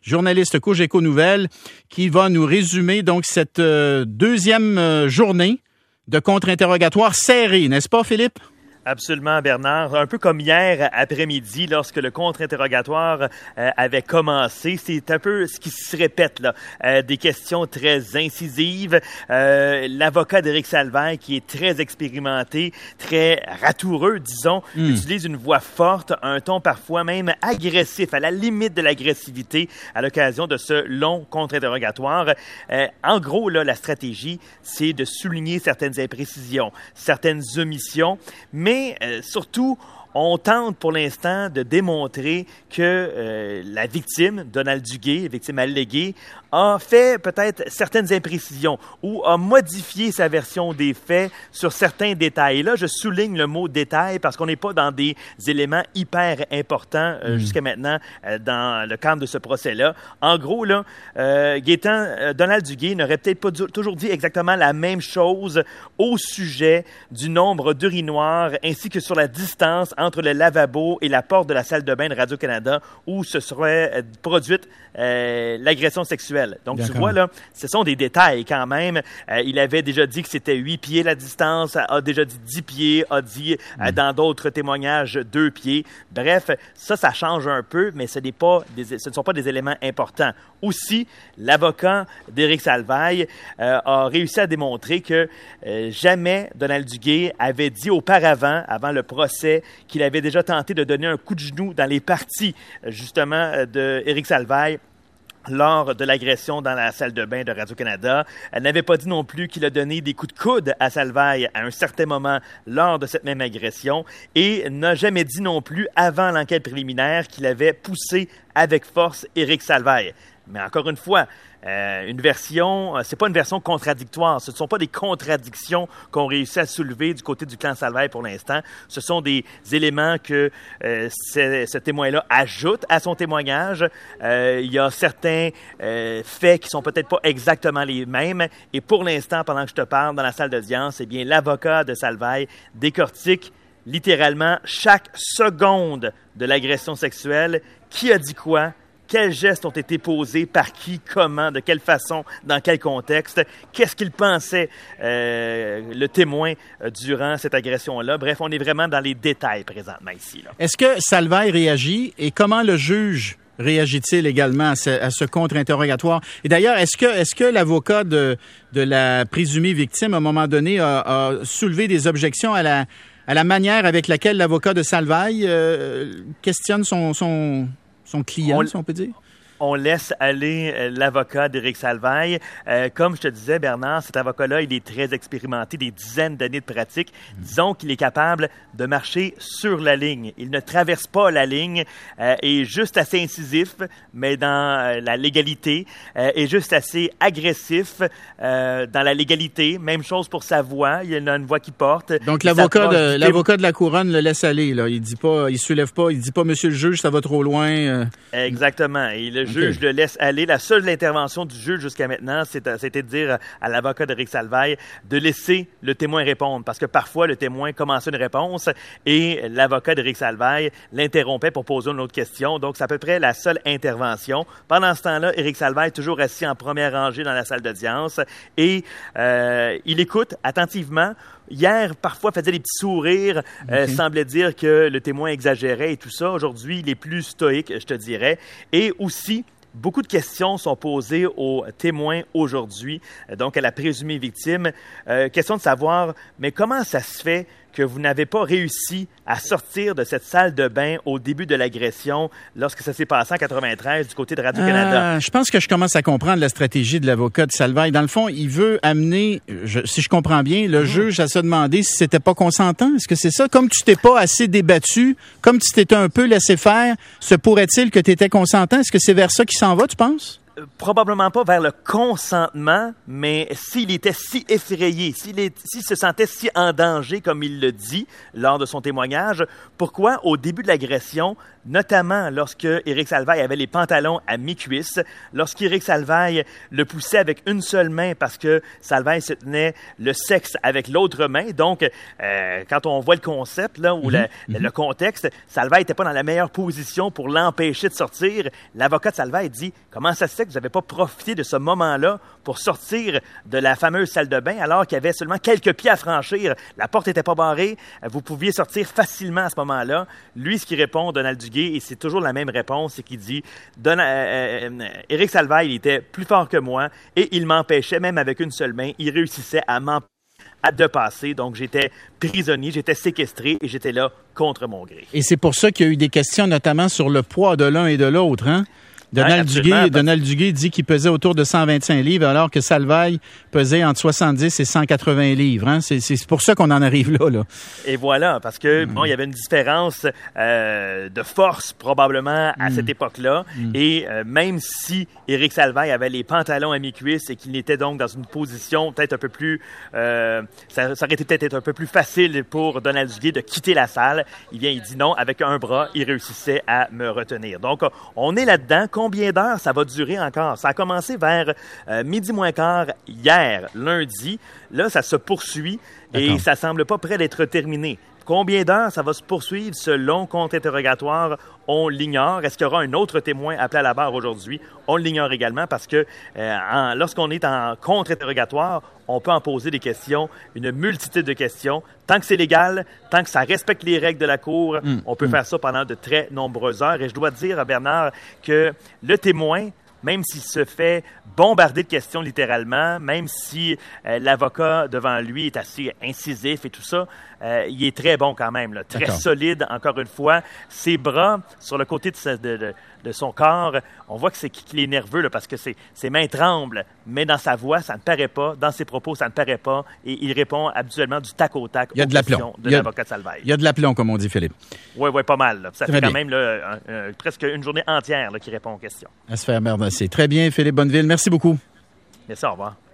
journaliste Cogeco Nouvelles, qui va nous résumer donc cette deuxième journée de contre-interrogatoire serré, n'est-ce pas, Philippe? Absolument, Bernard. Un peu comme hier après-midi, lorsque le contre-interrogatoire avait commencé, c'est un peu ce qui se répète là. Des questions très incisives. L'avocat d'Éric Salvaille, qui est très expérimenté, très ratoureux, disons, utilise une voix forte, un ton parfois même agressif, à la limite de l'agressivité, à l'occasion de ce long contre-interrogatoire. En gros, là, la stratégie, c'est de souligner certaines imprécisions, certaines omissions, mais surtout, on tente pour l'instant de démontrer que la victime, Donald Duguay, victime alléguée, a fait peut-être certaines imprécisions ou a modifié sa version des faits sur certains détails. Et là, je souligne le mot « détail » parce qu'on n'est pas dans des éléments hyper importants jusqu'à maintenant dans le cadre de ce procès-là. En gros, là, Donald Duguay n'aurait peut-être pas toujours dit exactement la même chose au sujet du nombre d'urinoirs ainsi que sur la distance entre le lavabo et la porte de la salle de bain de Radio-Canada où se serait produite l'agression sexuelle. Donc, tu vois, là, ce sont des détails quand même. Il avait déjà dit que c'était 8 pieds la distance, a déjà dit 10 pieds, a dit dans d'autres témoignages 2 pieds. Bref, ça change un peu, mais ce ne sont pas des éléments importants. Aussi, l'avocat d'Éric Salvaille a réussi à démontrer que jamais Donald Duguay avait dit auparavant, avant le procès, qu'il avait déjà tenté de donner un coup de genou dans les parties, justement, d'Éric Salvaille lors de l'agression dans la salle de bain de Radio-Canada. Elle n'avait pas dit non plus qu'il a donné des coups de coude à Salvaille à un certain moment lors de cette même agression et n'a jamais dit non plus, avant l'enquête préliminaire, qu'il avait poussé avec force Éric Salvaille. Mais encore une fois, une version, c'est pas une version contradictoire. Ce ne sont pas des contradictions qu'on réussit à soulever du côté du clan Salvaille pour l'instant. Ce sont des éléments que ce témoin-là ajoute à son témoignage. Il y a certains faits qui sont peut-être pas exactement les mêmes. Et pour l'instant, pendant que je te parle dans la salle d'audience, eh bien, l'avocat de Salvaille décortique littéralement chaque seconde de l'agression sexuelle. Qui a dit quoi? Quels gestes ont été posés, par qui, comment, de quelle façon, dans quel contexte? Qu'est-ce qu'il pensait le témoin durant cette agression-là? Bref, on est vraiment dans les détails présentement ici, là. Est-ce que Salvaille réagit et comment le juge réagit-il également à ce contre-interrogatoire? Et d'ailleurs, est-ce que l'avocat de la présumée victime, à un moment donné, a soulevé des objections à la manière avec laquelle l'avocat de Salvaille questionne son client, si on peut dire? On laisse aller l'avocat d'Éric Salvaille. Comme je te disais, Bernard, cet avocat-là, il est très expérimenté, des dizaines d'années de pratique. Disons qu'il est capable de marcher sur la ligne. Il ne traverse pas la ligne, est juste assez incisif, mais dans la légalité, est juste assez agressif dans la légalité. Même chose pour sa voix. Il a une voix qui porte. Donc, l'avocat de la couronne le laisse aller, là. Il dit pas, il soulève pas, il dit pas, monsieur le juge, ça va trop loin. Exactement. Et le juge le laisse aller. La seule intervention du juge jusqu'à maintenant, c'était de dire à l'avocat d'Éric Salvaille de laisser le témoin répondre. Parce que parfois, le témoin commençait une réponse et l'avocat d'Éric Salvaille l'interrompait pour poser une autre question. Donc, c'est à peu près la seule intervention. Pendant ce temps-là, Éric Salvaille est toujours assis en première rangée dans la salle d'audience et il écoute attentivement. Hier, parfois, faisait des petits sourires, semblait dire que le témoin exagérait et tout ça. Aujourd'hui, il est plus stoïque, je te dirais. Et aussi, beaucoup de questions sont posées aux témoins aujourd'hui, donc à la présumée victime. Question de savoir, mais comment ça se fait que vous n'avez pas réussi à sortir de cette salle de bain au début de l'agression lorsque ça s'est passé en 93 du côté de Radio-Canada? Je pense que je commence à comprendre la stratégie de l'avocat de Salvaille. Dans le fond, il veut amener, si je comprends bien, le juge à se demander si c'était pas consentant. Est-ce que c'est ça? Comme tu t'es pas assez débattu, comme tu t'étais un peu laissé faire, se pourrait-il que tu étais consentant? Est-ce que c'est vers ça qu'il s'en va, tu penses? Probablement pas vers le consentement, mais s'il était si effrayé, s'il se sentait si en danger, comme il le dit lors de son témoignage, pourquoi, au début de l'agression, notamment lorsque Éric Salvaille avait les pantalons à mi-cuisse, lorsqu'Éric Salvaille le poussait avec une seule main parce que Salvaille se tenait le sexe avec l'autre main. Donc, quand on voit le concept là, ou le contexte, Salvaille n'était pas dans la meilleure position pour l'empêcher de sortir. L'avocat de Salvaille dit « Comment ça se fait que vous n'avez pas profité de ce moment-là pour sortir de la fameuse salle de bain alors qu'il y avait seulement quelques pieds à franchir? La porte n'était pas barrée, vous pouviez sortir facilement à ce moment-là. » Lui, ce qu'il répond, Donald Duguay, et c'est toujours la même réponse, c'est qu'il dit Éric Salvaille, il était plus fort que moi et il m'empêchait, même avec une seule main, il réussissait à m'empêcher de passer. Donc, j'étais prisonnier, j'étais séquestré et j'étais là contre mon gré. Et c'est pour ça qu'il y a eu des questions, notamment sur le poids de l'un et de l'autre, hein? Donald Duguay dit qu'il pesait autour de 125 livres, alors que Salvaille pesait entre 70 et 180 livres. Hein? C'est pour ça qu'on en arrive là. Et voilà, parce que bon, il y avait une différence de force probablement à cette époque-là. Et même si Éric Salvaille avait les pantalons à mi-cuisse et qu'il était donc dans une position peut-être un peu plus... ça aurait été peut-être un peu plus facile pour Donald Duguay de quitter la salle. Il dit non, avec un bras, il réussissait à me retenir. Donc, on est là-dedans. Combien d'heures ça va durer encore? Ça a commencé vers midi moins quart hier, lundi. Là, ça se poursuit et ça semble pas près d'être terminé. Combien d'heures ça va se poursuivre, ce long contre-interrogatoire? On l'ignore. Est-ce qu'il y aura un autre témoin appelé à la barre aujourd'hui? On l'ignore également parce que lorsqu'on est en contre-interrogatoire, on peut en poser des questions, une multitude de questions. Tant que c'est légal, tant que ça respecte les règles de la Cour, on peut faire ça pendant de très nombreuses heures. Et je dois te dire, Bernard, que le témoin, même s'il se fait bombarder de questions littéralement, même si l'avocat devant lui est assez incisif et tout ça, il est très bon quand même, là, très solide, encore une fois. Ses bras, sur le côté de son corps, on voit qu'il est nerveux là, parce que ses mains tremblent, mais dans sa voix, ça ne paraît pas, dans ses propos, ça ne paraît pas, et il répond habituellement du tac au tac aux questions de l'avocat de Salvaille. Il y a de l'aplomb, comme on dit, Philippe. Oui, pas mal. Là. Ça fait quand même là, presque une journée entière qu'il répond aux questions. À se faire, c'est très bien, Philippe Bonneville. Merci beaucoup. Merci, au revoir.